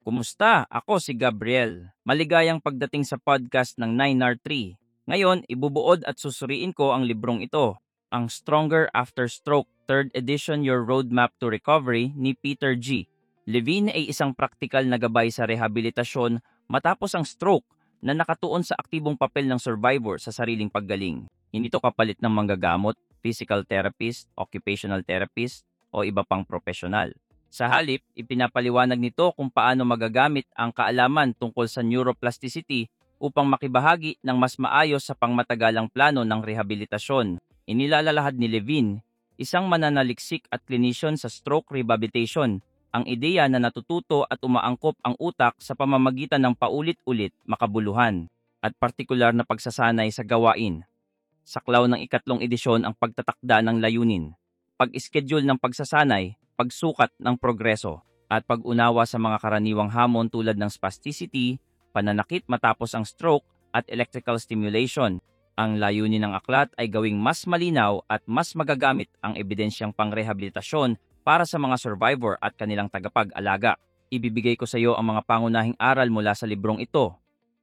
Kumusta? Ako si Gabriel. Maligayang pagdating sa podcast ng 9R3. Ngayon, ibubuod at susuriin ko ang librong ito, ang Stronger After Stroke 3rd Edition Your Roadmap to Recovery ni Peter G. Levine ay isang praktikal na gabay sa rehabilitasyon matapos ang stroke na nakatuon sa aktibong papel ng survivor sa sariling paggaling. Hindi ito kapalit ng manggagamot, physical therapist, occupational therapist, o iba pang profesional. Sa halip, ipinapaliwanag nito kung paano magagamit ang kaalaman tungkol sa neuroplasticity upang makibahagi ng mas maayos sa pangmatagalang plano ng rehabilitasyon. Inilalahad ni Levine, isang mananaliksik at clinician sa stroke rehabilitation, ang ideya na natututo at umaangkop ang utak sa pamamagitan ng paulit-ulit makabuluhan at partikular na pagsasanay sa gawain. Saklaw ng ikatlong edisyon ang pagtatakda ng layunin, pag-schedule ng pagsasanay, pagsukat ng progreso, at pag-unawa sa mga karaniwang hamon tulad ng spasticity, pananakit matapos ang stroke, at electrical stimulation. Ang layunin ng aklat ay gawing mas malinaw at mas magagamit ang ebidensyang pangrehabilitasyon para sa mga survivor at kanilang tagapag-alaga. Ibibigay ko sa iyo ang mga pangunahing aral mula sa librong ito.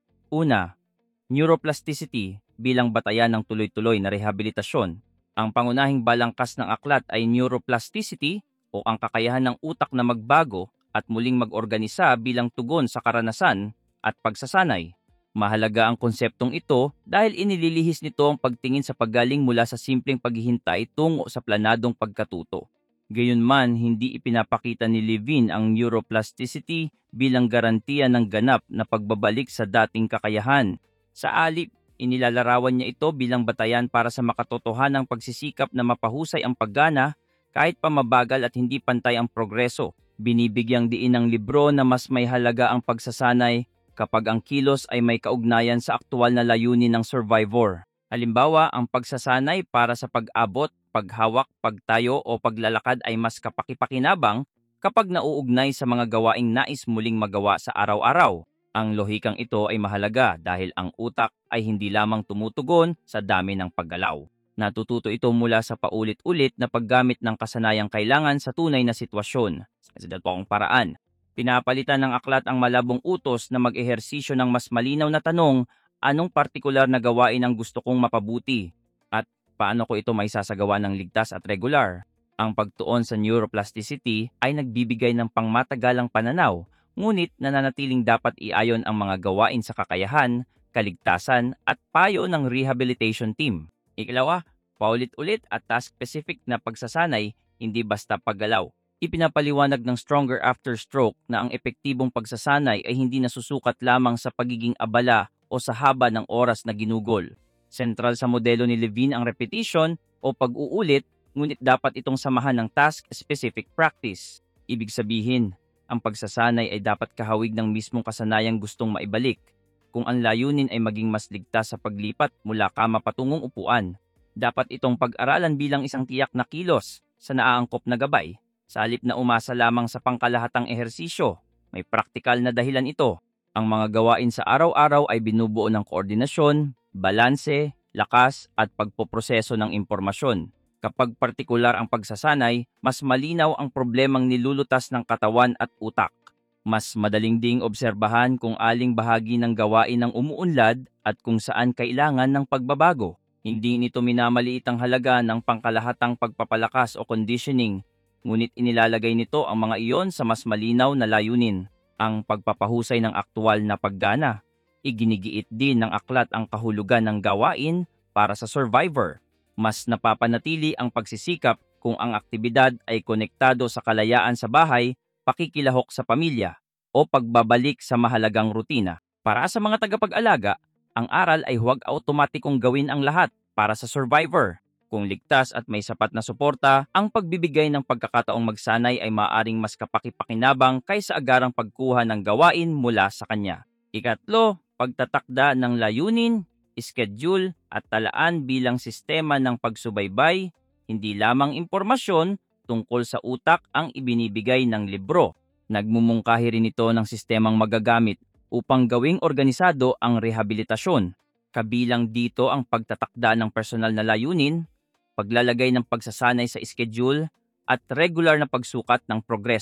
Una, neuroplasticity bilang batayan ng tuloy-tuloy na rehabilitasyon. Ang pangunahing balangkas ng aklat ay neuroplasticity o ang kakayahan ng utak na magbago at muling mag-organisa bilang tugon sa karanasan at pagsasanay. Mahalaga ang konseptong ito dahil inililihis nito ang pagtingin sa paggaling mula sa simpleng paghihintay tungo sa planadong pagkatuto. Gayunman, hindi ipinapakita ni Levine ang neuroplasticity bilang garantiya ng ganap na pagbabalik sa dating kakayahan. Sa alip, inilalarawan niya ito bilang batayan para sa makatotohanang pagsisikap na mapahusay ang paggana kahit pa mabagal at hindi pantay ang progreso. Binibigyang diin ng libro na mas may halaga ang pagsasanay kapag ang kilos ay may kaugnayan sa aktual na layunin ng survivor. Halimbawa, ang pagsasanay para sa pag-abot, paghawak, pagtayo o paglalakad ay mas kapakipakinabang kapag nauugnay sa mga gawaing nais muling magawa sa araw-araw. Ang lohikang ito ay mahalaga dahil ang utak ay hindi lamang tumutugon sa dami ng paggalaw. Natututo ito mula sa paulit-ulit na paggamit ng kasanayang kailangan sa tunay na sitwasyon. Sa dalawang paraan, pinapalitan ng aklat ang malabong utos na mag-ehersisyo ng mas malinaw na tanong, anong partikular na gawain ang gusto kong mapabuti? At paano ko ito maisasagawa ng ligtas at regular? Ang pagtuon sa neuroplasticity ay nagbibigay ng pangmatagalang pananaw, ngunit nananatiling dapat iayon ang mga gawain sa kakayahan, kaligtasan at payo ng rehabilitation team. Ikalawa, paulit-ulit at task-specific na pagsasanay, hindi basta paggalaw. Ipinapaliwanag ng Stronger After Stroke na ang epektibong pagsasanay ay hindi nasusukat lamang sa pagiging abala o sa haba ng oras na ginugol. Sentral sa modelo ni Levine ang repetition o pag-uulit, ngunit dapat itong samahan ng task-specific practice. Ibig sabihin, ang pagsasanay ay dapat kahawig ng mismong kasanayang gustong maibalik. Kung ang layunin ay maging mas ligtas sa paglipat mula kama patungong upuan, dapat itong pag-aralan bilang isang tiyak na kilos sa naaangkop na gabay. Sa halip na umasa lamang sa pangkalahatang ehersisyo, may praktikal na dahilan ito. Ang mga gawain sa araw-araw ay binubuo ng koordinasyon, balanse, lakas at pagpoproseso ng impormasyon. Kapag partikular ang pagsasanay, mas malinaw ang problemang nilulutas ng katawan at utak. Mas madaling ding obserbahan kung aling bahagi ng gawain ang umuunlad at kung saan kailangan ng pagbabago. Hindi nito minamaliit ang halaga ng pangkalahatang pagpapalakas o conditioning, ngunit inilalagay nito ang mga iyon sa mas malinaw na layunin, ang pagpapahusay ng aktual na paggana. Iginigiit din ng aklat ang kahulugan ng gawain para sa survivor. Mas napapanatili ang pagsisikap kung ang aktibidad ay konektado sa kalayaan sa bahay, pakikilahok sa pamilya, o pagbabalik sa mahalagang rutina. Para sa mga tagapag-alaga, ang aral ay huwag automatikong gawin ang lahat para sa survivor. Kung ligtas at may sapat na suporta, ang pagbibigay ng pagkakataong magsanay ay maaaring mas kapakipakinabang kaysa agarang pagkuha ng gawain mula sa kanya. Ikatlo, pagtatakda ng layunin, schedule at talaan bilang sistema ng pagsubaybay, hindi lamang impormasyon tungkol sa utak ang ibinibigay ng libro. Nagmumungkahi rin ito ng sistemang magagamit upang gawing organisado ang rehabilitasyon. Kabilang dito ang pagtatakda ng personal na layunin, paglalagay ng pagsasanay sa schedule, at regular na pagsukat ng progreso.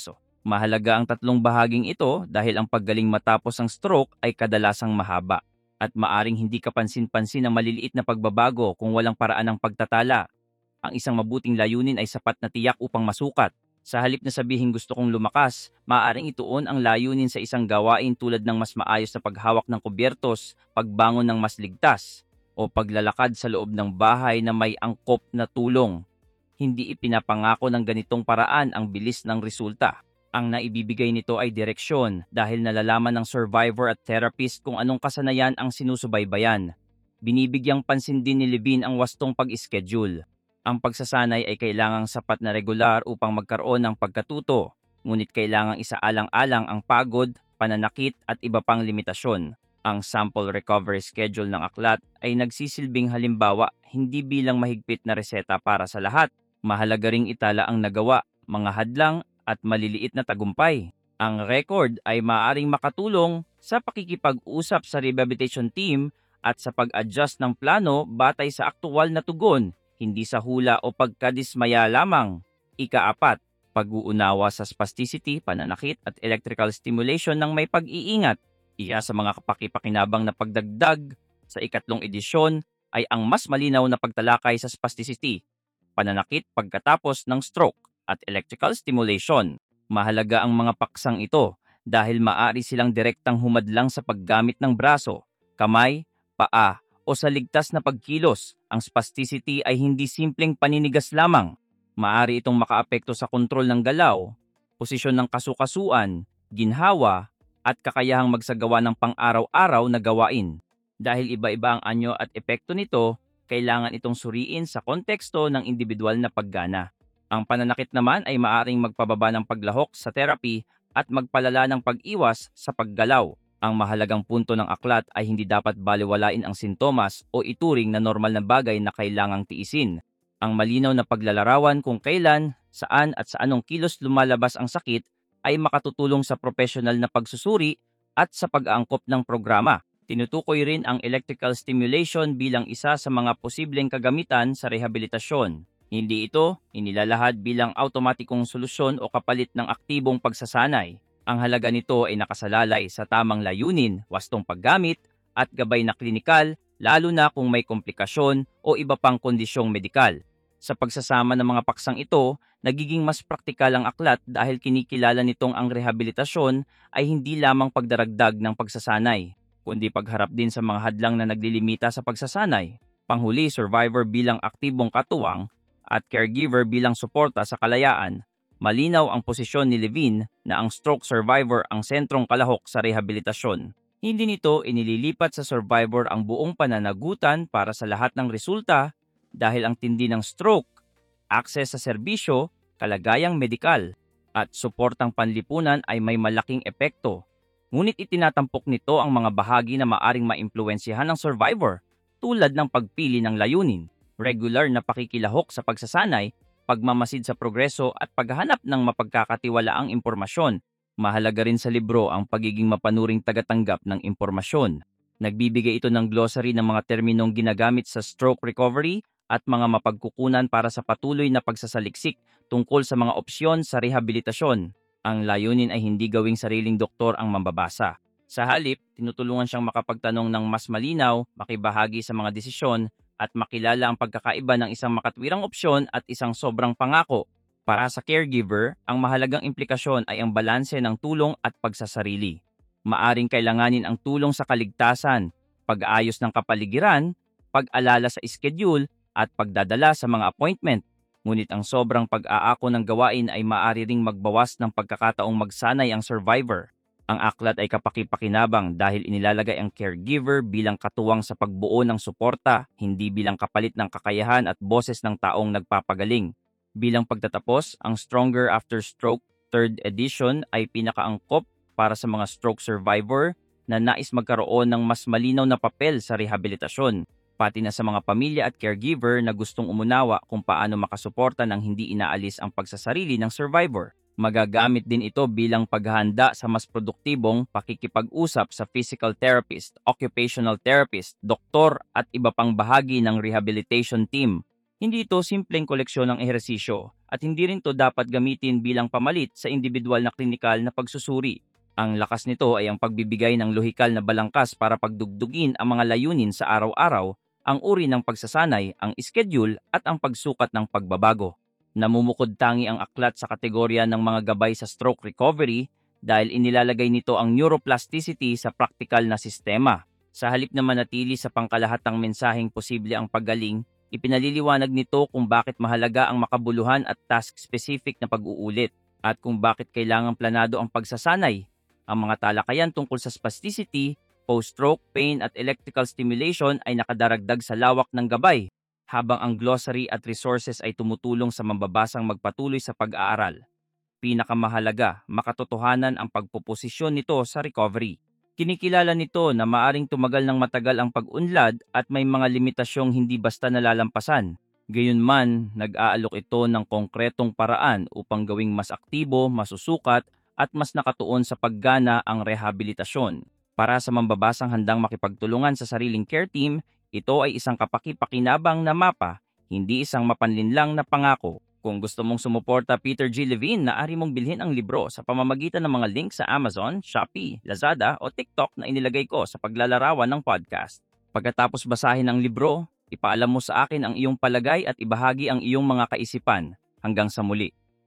Mahalaga ang tatlong bahaging ito dahil ang paggaling matapos ang stroke ay kadalasang mahaba at maaring hindi kapansin-pansin ang maliliit na pagbabago kung walang paraan ng pagtatala. Ang isang mabuting layunin ay sapat na tiyak upang masukat. Sa halip na sabihin gusto kong lumakas, maaaring ituon ang layunin sa isang gawain tulad ng mas maayos na paghawak ng kubyertos, pagbangon ng mas ligtas, o paglalakad sa loob ng bahay na may angkop na tulong. Hindi ipinapangako ng ganitong paraan ang bilis ng resulta. Ang naibibigay nito ay direksyon dahil nalalaman ng survivor at therapist kung anong kasanayan ang sinusubaybayan. Binibigyang pansin din ni Levine ang wastong pag-schedule. Ang pagsasanay ay kailangang sapat na regular upang magkaroon ng pagkatuto, ngunit kailangang isaalang-alang ang pagod, pananakit at iba pang limitasyon. Ang sample recovery schedule ng aklat ay nagsisilbing halimbawa hindi bilang mahigpit na reseta para sa lahat. Mahalaga ring itala ang nagawa, mga hadlang at maliliit na tagumpay. Ang record ay maaaring makatulong sa pakikipag-usap sa rehabilitation team at sa pag-adjust ng plano batay sa aktual na tugon, hindi sa hula o pagkadismaya lamang. Ika-4, pag-uunawa sa spasticity, pananakit at electrical stimulation ng may pag-iingat. Isa sa mga kapakipakinabang na pagdagdag sa ikatlong edisyon ay ang mas malinaw na pagtalakay sa spasticity, pananakit pagkatapos ng stroke at electrical stimulation. Mahalaga ang mga paksang ito dahil maaari silang direktang humadlang sa paggamit ng braso, kamay, paa o sa ligtas na pagkilos. Ang spasticity ay hindi simpleng paninigas lamang. Maaari itong makaapekto sa kontrol ng galaw, posisyon ng kasukasuan, ginhawa, at kakayahang magsagawa ng pang-araw-araw na gawain. Dahil iba-iba ang anyo at epekto nito, kailangan itong suriin sa konteksto ng individual na paggana. Ang pananakit naman ay maaaring magpababa ng paglahok sa therapy at magpalala ng pag-iwas sa paggalaw. Ang mahalagang punto ng aklat ay hindi dapat balewalain ang sintomas o ituring na normal na bagay na kailangang tiisin. Ang malinaw na paglalarawan kung kailan, saan at sa anong kilos lumalabas ang sakit ay makatutulong sa professional na pagsusuri at sa pag-aangkop ng programa. Tinutukoy rin ang electrical stimulation bilang isa sa mga posibleng kagamitan sa rehabilitasyon. Hindi ito inilalahad bilang automatikong solusyon o kapalit ng aktibong pagsasanay. Ang halaga nito ay nakasalalay sa tamang layunin, wastong paggamit, at gabay na klinikal, lalo na kung may komplikasyon o iba pang kondisyong medikal. Sa pagsasama ng mga paksang ito, nagiging mas praktikal ang aklat dahil kinikilala nitong ang rehabilitasyon ay hindi lamang pagdaragdag ng pagsasanay, kundi pagharap din sa mga hadlang na naglilimita sa pagsasanay. Panghuli, survivor bilang aktibong katuwang at caregiver bilang suporta sa kalayaan. Malinaw ang posisyon ni Levine na ang stroke survivor ang sentrong kalahok sa rehabilitasyon. Hindi nito inililipat sa survivor ang buong pananagutan para sa lahat ng resulta dahil ang tindi ng stroke, akses sa serbisyo, kalagayang medikal, at suportang panlipunan ay may malaking epekto. Ngunit itinatampok nito ang mga bahagi na maaring maimpluwensyahan ng survivor tulad ng pagpili ng layunin, regular na pakikilahok sa pagsasanay, pagmamasid sa progreso at paghahanap ng mapagkakatiwalaang impormasyon. Mahalaga rin sa libro ang pagiging mapanuring tagatanggap ng impormasyon. Nagbibigay ito ng glossary ng mga terminong ginagamit sa stroke recovery at mga mapagkukunan para sa patuloy na pagsasaliksik tungkol sa mga opsyon sa rehabilitasyon. Ang layunin ay hindi gawing sariling doktor ang mambabasa. Sa halip, tinutulungan siyang makapagtanong ng mas malinaw, makibahagi sa mga desisyon, at makilala ang pagkakaiba ng isang makatwirang opsyon at isang sobrang pangako. Para sa caregiver, ang mahalagang implikasyon ay ang balanse ng tulong at pagsasarili. Maaring kailanganin ang tulong sa kaligtasan, pag-aayos ng kapaligiran, pag-alala sa schedule, at pagdadala sa mga appointment. Ngunit ang sobrang pag-aako ng gawain ay maaari ring magbawas ng pagkakataong magsanay ang survivor. Ang aklat ay kapakipakinabang dahil inilalagay ang caregiver bilang katuwang sa pagbuo ng suporta, hindi bilang kapalit ng kakayahan at boses ng taong nagpapagaling. Bilang pagtatapos, ang Stronger After Stroke 3rd edition ay pinakaangkop para sa mga stroke survivor na nais magkaroon ng mas malinaw na papel sa rehabilitasyon, pati na sa mga pamilya at caregiver na gustong umunawa kung paano makasuporta ng hindi inaalis ang pagsasarili ng survivor. Magagamit din ito bilang paghahanda sa mas produktibong pakikipag-usap sa physical therapist, occupational therapist, doktor at iba pang bahagi ng rehabilitation team. Hindi ito simpleng koleksyon ng ehersisyo. at hindi rin to dapat gamitin bilang pamalit sa individual na klinikal na pagsusuri. Ang lakas nito ay ang pagbibigay ng lohikal na balangkas para pagdugdugin ang mga layunin sa araw-araw, ang uri ng pagsasanay, ang schedule at ang pagsukat ng pagbabago. Namumukod tangi ang aklat sa kategorya ng mga gabay sa stroke recovery dahil inilalagay nito ang neuroplasticity sa praktikal na sistema. Sa halip na manatili sa pangkalahatang mensaheng posible ang paggaling, ipinaliliwanag nito kung bakit mahalaga ang makabuluhan at task-specific na pag-uulit at kung bakit kailangang planado ang pagsasanay. Ang mga talakayan tungkol sa spasticity, post-stroke pain at electrical stimulation ay nakadaragdag sa lawak ng gabay, habang ang glossary at resources ay tumutulong sa mambabasang magpatuloy sa pag-aaral. Pinakamahalaga, makatotohanan ang pagpoposisyon nito sa recovery. Kinikilala nito na maaring tumagal ng matagal ang pag-unlad at may mga limitasyong hindi basta nalalampasan. Gayunman, nag-aalok ito ng konkretong paraan upang gawing mas aktibo, masusukat at mas nakatuon sa paggana ang rehabilitasyon. Para sa mambabasang handang makipagtulungan sa sariling care team, ito ay isang kapaki-pakinabang na mapa, hindi isang mapanlinlang na pangako. Kung gusto mong sumuporta Peter G. Levine, maaari mong bilhin ang libro sa pamamagitan ng mga link sa Amazon, Shopee, Lazada o TikTok na inilagay ko sa paglalarawan ng podcast. Pagkatapos basahin ang libro, ipaalam mo sa akin ang iyong palagay at ibahagi ang iyong mga kaisipan. Hanggang sa muli.